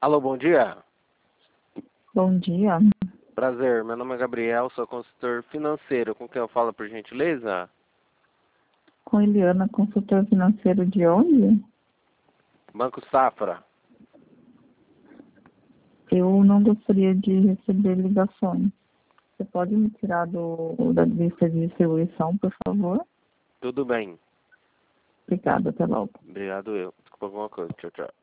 Alô, bom dia. Bom dia. Prazer, meu nome é Gabriel, sou consultor financeiro. Com quem eu falo, por gentileza? Com Eliana, consultor financeiro de onde? Banco Safra. Eu não gostaria de receber ligações. Você pode me tirar da lista de distribuição, por favor? Tudo bem. Obrigada, até logo. Obrigado eu. Desculpa alguma coisa. Tchau, tchau.